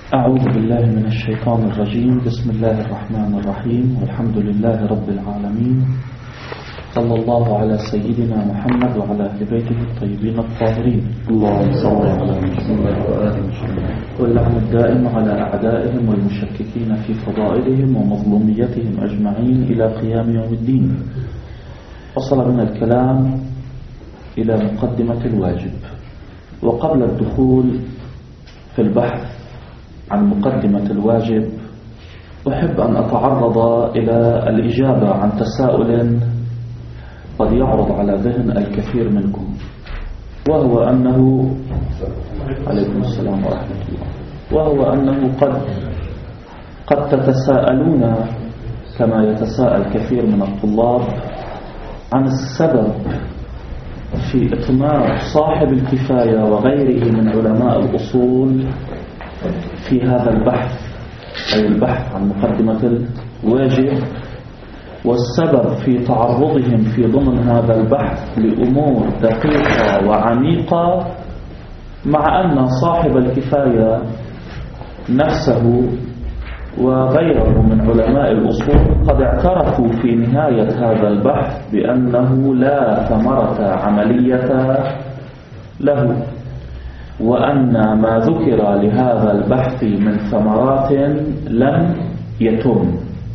أعوذ بالله من الشيطان الرجيم. بسم الله الرحمن الرحيم، والحمد لله رب العالمين، صلى الله على سيدنا محمد وعلى أهل بيته الطيبين الطاهرين، اللهم صل على محمد وآل محمد، واللعنة الدائم على أعدائهم والمشككين في فضائلهم ومظلوميتهم أجمعين إلى قيام يوم الدين. وصل من الكلام إلى مقدمة الواجب، وقبل الدخول في البحث عن مقدمة الواجب أحب أن أتعرض إلى الإجابة عن تساؤل قد يعرض على ذهن الكثير منكم، وهو أنه عليكم السلام ورحمة الله، وهو أنه قد تتساءلون كما يتساءل كثير من الطلاب عن السبب في إطماع صاحب الكفاية وغيره من علماء الأصول في هذا البحث، أي البحث عن مقدمة الواجب، والسبب في تعرضهم في ضمن هذا البحث لأمور دقيقة وعميقة، مع أن صاحب الكفاية نفسه وغيره من علماء الأصول قد اعترفوا في نهاية هذا البحث بأنه لا ثمرة عملية له، وأن ما ذكر لهذا البحث من ثمرات لم يتم.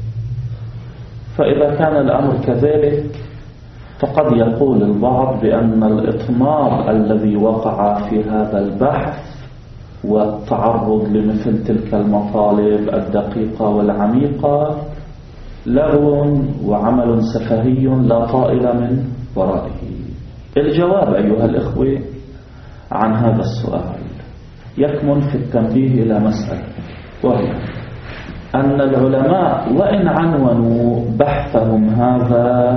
فإذا كان الأمر كذلك فقد يقول البعض بأن الإطمار الذي وقع في هذا البحث والتعرض لمثل تلك المطالب الدقيقة والعميقة لغو وعمل سفهي لا طائل من ورائه. الجواب أيها الإخوة عن هذا السؤال يكمن في التنبيه إلى مسألة، وهي أن العلماء وإن عنونوا بحثهم هذا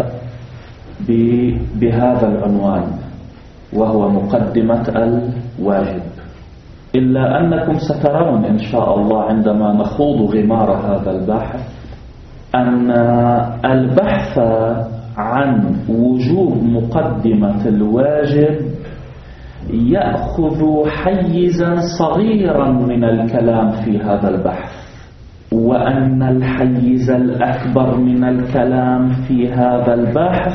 بهذا العنوان وهو مقدمة الواجب، إلا أنكم سترون إن شاء الله عندما نخوض غمار هذا البحث أن البحث عن وجوب مقدمة الواجب يأخذ حيزا صغيرا من الكلام في هذا البحث، وأن الحيز الأكبر من الكلام في هذا البحث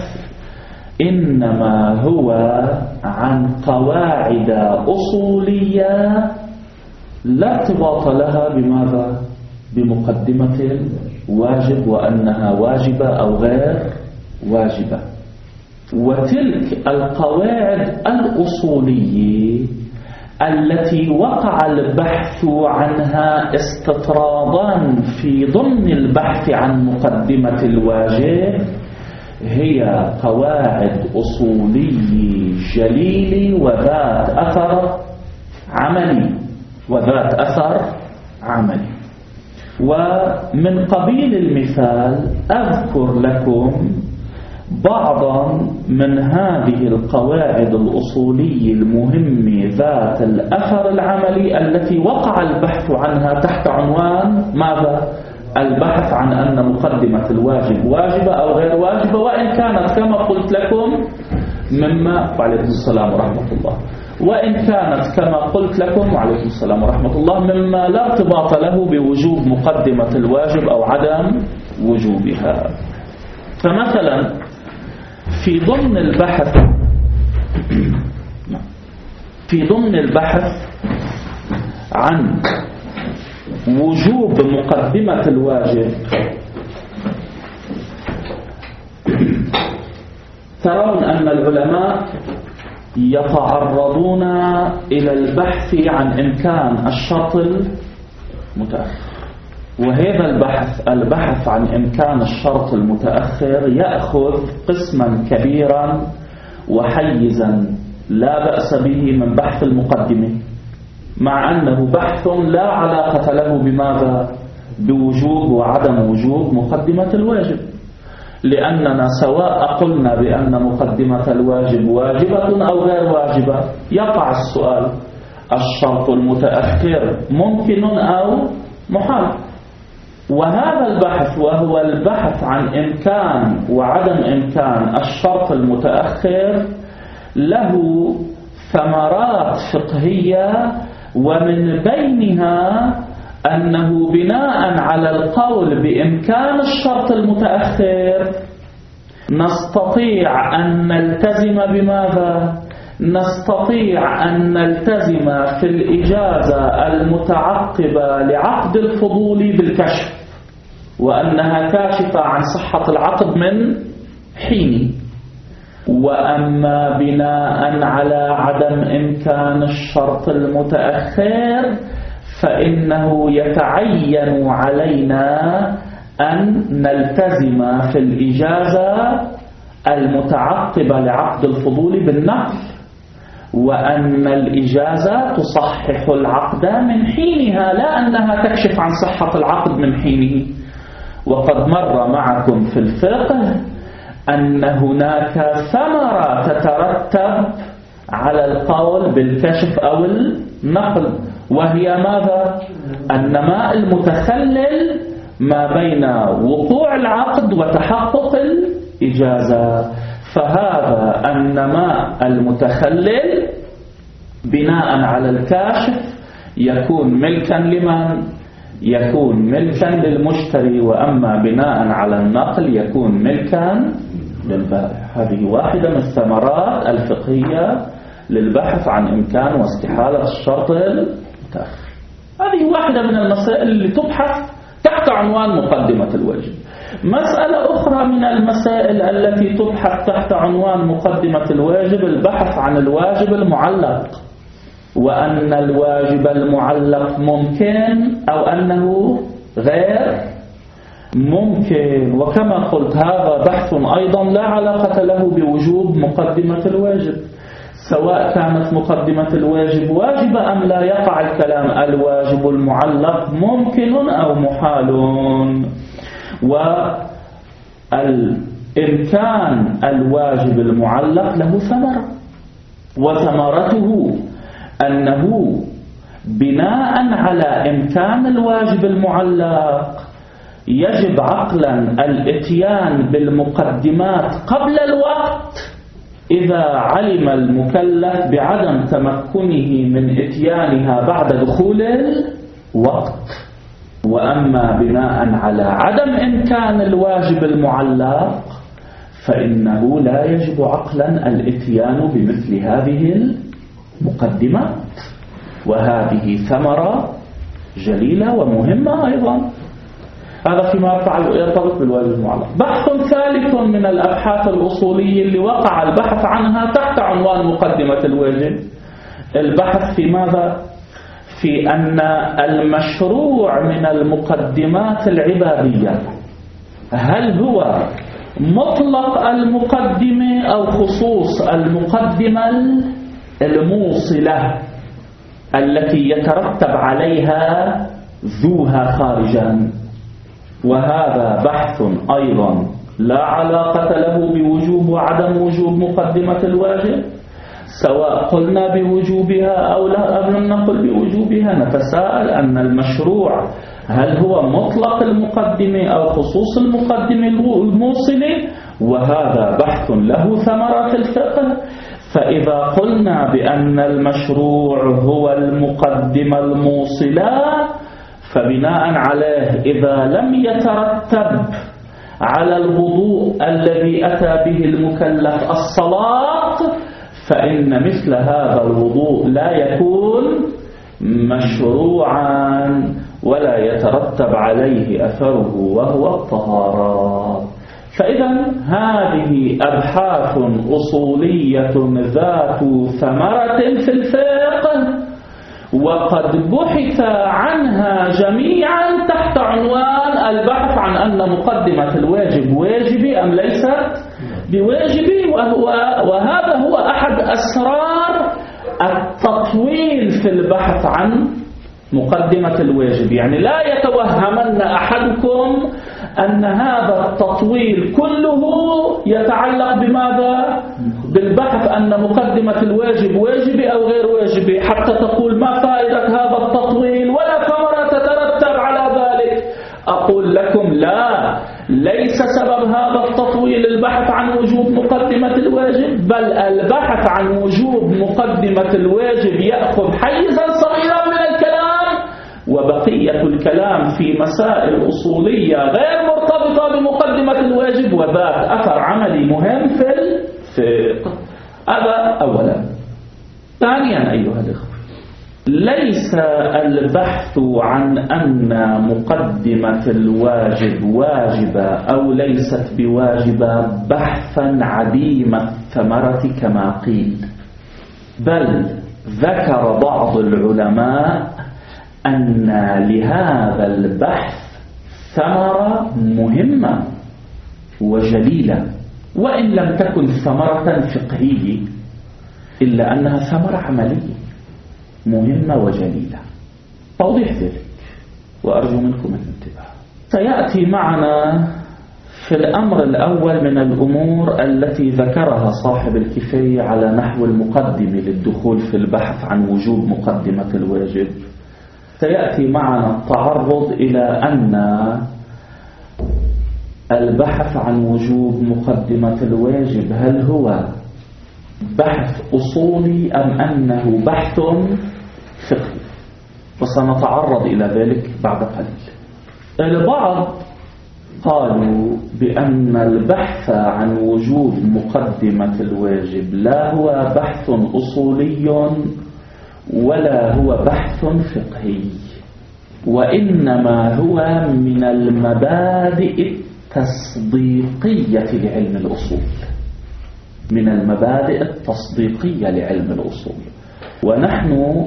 إنما هو عن قواعد أصولية لا ارتباط لها بماذا؟ بمقدمة الواجب، وأنها واجبة أو غير واجبة. وتلك القواعد الأصولية التي وقع البحث عنها استطرادا في ضمن البحث عن مقدمة الواجب هي قواعد أصولية جليلة وذات أثر عملي. ومن قبيل المثال أذكر لكم بعضا من هذه القواعد الأصولية المهمة ذات الأثر العملي التي وقع البحث عنها تحت عنوان ماذا؟ البحث عن أن مقدمة الواجب واجبة أو غير واجبة، وإن كانت كما قلت لكم مما وعليكم السلام ورحمة الله، وإن كانت كما قلت لكم وعليكم السلام ورحمة الله مما لا ارتباط له بوجوب مقدمة الواجب أو عدم وجوبها. فمثلا في ضمن البحث عن وجوب مقدمة الواجب ترون أن العلماء يتعرضون إلى البحث عن إمكان الشرط المتأخر، وهذا البحث عن إمكان الشرط المتأخر يأخذ قسما كبيرا وحيزا لا بأس به من بحث المقدمة، مع أنه بحث لا علاقة له بماذا؟ بوجوب وعدم وجوب مقدمة الواجب، لأننا سواء قلنا بأن مقدمة الواجب واجبة أو غير واجبة يقع السؤال: الشرط المتأخر ممكن أو محال؟ وهذا البحث وهو البحث عن إمكان وعدم إمكان الشرط المتأخر له ثمرات فقهية، ومن بينها أنه بناء على القول بإمكان الشرط المتأخر نستطيع أن نلتزم بماذا؟ نستطيع أن نلتزم في الإجازة المتعقبة لعقد الفضول بالكشف، وأنها كاشفة عن صحة العقد من حين. وأما بناء على عدم إمكان الشرط المتأخر فإنه يتعين علينا أن نلتزم في الإجازة المتعقبة لعقد الفضول بالنقل، وأن الإجازة تصحح العقد من حينها، لا أنها تكشف عن صحة العقد من حينه. وقد مر معكم في الفقه أن هناك ثمرة تترتب على القول بالكشف أو النقل، وهي ماذا؟ النماء المتخلل ما بين وقوع العقد وتحقق الإجازة. فهذا النماء المتخلل بناء على الكاشف يكون ملكا لمن؟ يكون ملكا للمشتري، وأما بناء على النقل يكون ملكا للبائع. هذه واحدة من الثمرات الفقهية للبحث عن إمكان واستحالة الشرط المتأخر. هذه واحدة من المسائل اللي تبحث تحت عنوان مقدمة الواجب. مسألة أخرى من المسائل التي تبحث تحت عنوان مقدمة الواجب البحث عن الواجب المعلق، وأن الواجب المعلق ممكن أو أنه غير ممكن. وكما قلت هذا بحث أيضا لا علاقة له بوجوب مقدمة الواجب، سواء كانت مقدمة الواجب واجبة أم لا. يقع الكلام الواجب المعلق ممكن أو محال. وإمكان الواجب المعلق له ثمرة، وثمرته أنه بناء على إمكان الواجب المعلق يجب عقلا الاتيان بالمقدمات قبل الوقت إذا علم المكلف بعدم تمكنه من إتيانها بعد دخول الوقت. وأما بناء على عدم إمكان الواجب المعلق فإنه لا يجب عقلا الاتيان بمثل هذه المقدمات. وهذه ثمرة جليلة ومهمة أيضا. هذا فيما يرتبط بالواجب المعلق. بحث ثالث من الأبحاث الأصولية اللي وقع البحث عنها تحت عنوان مقدمة الواجب، البحث في ماذا؟ في أن المشروع من المقدمات العبادية هل هو مطلق المقدمة أو خصوص المقدمة الموصلة التي يترتب عليها ذوها خارجا. وهذا بحث أيضا لا علاقة له بوجوب وعدم وجوب مقدمة الواجب، سواء قلنا بوجوبها أو لا لم نقل بوجوبها. نتساءل أن المشروع هل هو مطلق المقدمة أو خصوص المقدمة الموصلة، وهذا بحث له ثمرة في الفقه. فإذا قلنا بأن المشروع هو المقدمة الموصلة فبناء عليه إذا لم يترتب على الوضوء الذي أتى به المكلف الصلاة فإن مثل هذا الوضوء لا يكون مشروعا ولا يترتب عليه أثره وهو الطهارة. فإذا هذه أبحاث أصولية ذات ثمرة في الفقه، وقد بحث عنها جميعا تحت عنوان البحث عن أن مقدمة الواجب واجبة أم ليست بواجبة. وهذا هو أحد أسرار التطويل في البحث عن مقدمة الواجب. يعني لا يتوهمن أحدكم أن هذا التطويل كله يتعلق بماذا؟ بالبحث أن مقدمة الواجب واجبة أو غير واجبة، حتى تقول ما فائدة هذا التطويل ولا ثمرة تترتب على ذلك. أقول لكم لا، ليس سبب هذا التطويل البحث عن وجوب مقدمة الواجب، بل البحث عن وجوب مقدمة الواجب يأخذ حيزا صغيرا من الكلام، وبقية الكلام في مسائل أصولية غير مرتبطة بمقدمة الواجب وذات أثر عملي مهم في الفقه. هذا أولا. ثانيا أيها الأخوة، ليس البحث عن أن مقدمة الواجب واجبة أو ليست بواجبة بحثا عديم الثمرة كما قيل، بل ذكر بعض العلماء أن لهذا البحث ثمرة مهمة وجليلة، وإن لم تكن ثمرة فقهية إلا أنها ثمرة عملية مهمة وجليلة. توضيح ذلك وأرجو منكم الانتباه. سيأتي معنا في الأمر الأول من الأمور التي ذكرها صاحب الكفاية على نحو المقدمة للدخول في البحث عن وجوب مقدمة الواجب، سيأتي معنا التعرض إلى أن البحث عن وجوب مقدمة الواجب هل هو بحث أصولي أم أنه بحث فقهي، وسنتعرض إلى ذلك بعد قليل. البعض قالوا بأن البحث عن وجوب مقدمة الواجب لا هو بحث أصولي ولا هو بحث فقهي، وإنما هو من المبادئ التصديقية لعلم الأصول، من المبادئ التصديقية لعلم الأصول. ونحن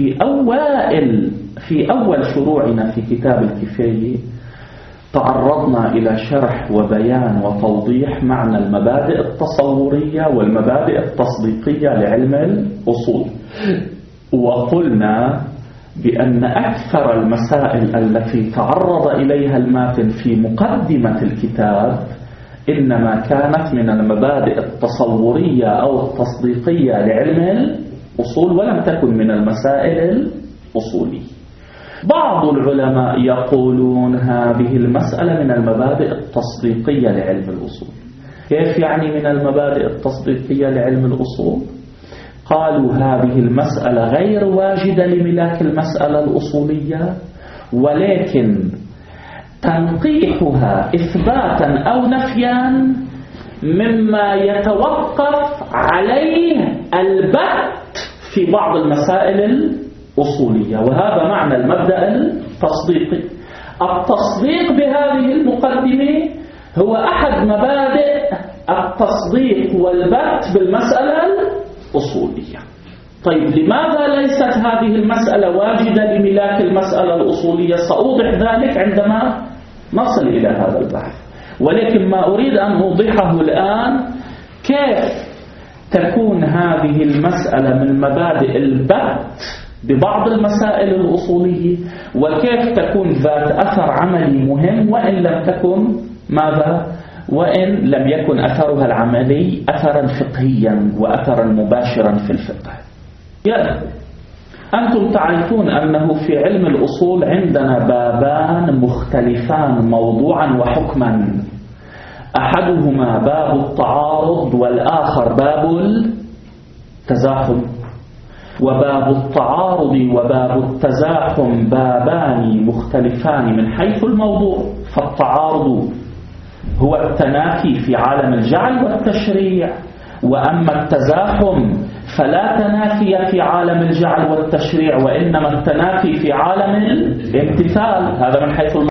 في أول شروعنا في كتاب الكفاية تعرضنا إلى شرح وبيان وتوضيح معنى المبادئ التصورية والمبادئ التصديقية لعلم الأصول، وقلنا بأن أكثر المسائل التي تعرض إليها الماتن في مقدمة الكتاب إنما كانت من المبادئ التصورية أو التصديقية لعلم الأصول ولم تكن من المسائل الأصولية. بعض العلماء يقولون هذه المسألة من المبادئ التصديقية لعلم الأصول. كيف يعني من المبادئ التصديقية لعلم الأصول؟ قالوا هذه المسألة غير واجدة لملاك المسألة الأصولية، ولكن تنقيحها إثباتا أو نفيا مما يتوقف عليه البت في بعض المسائل الأصولية، وهذا معنى المبدأ التصديقي. التصديق بهذه المقدمة هو أحد مبادئ التصديق والبت بالمسألة الأصولية. طيب لماذا ليست هذه المسألة واجدة لملاك المسألة الأصولية؟ سأوضح ذلك عندما نصل إلى هذا البحث، ولكن ما أريد أن أوضحه الآن كيف تكون هذه المسألة من مبادئ البت ببعض المسائل الأصولية، وكيف تكون ذات أثر عملي مهم وإن لم تكن وإن لم يكن أثرها العملي أثرا فقهيا وأثرا مباشرا في الفقه. أنتم تعرفون أنه في علم الأصول عندنا بابان مختلفان موضوعا وحكما، أحدهما باب التعارض والآخر باب التزاحم. وباب التعارض وباب التزاحم بابان مختلفان من حيث الموضوع، فالتعارض هو التنافي في عالم الجعل والتشريع، وأما التزاحم فلا تنافي في عالم الجعل والتشريع، وإنما التنافي في عالم الامتثال. هذا من حيث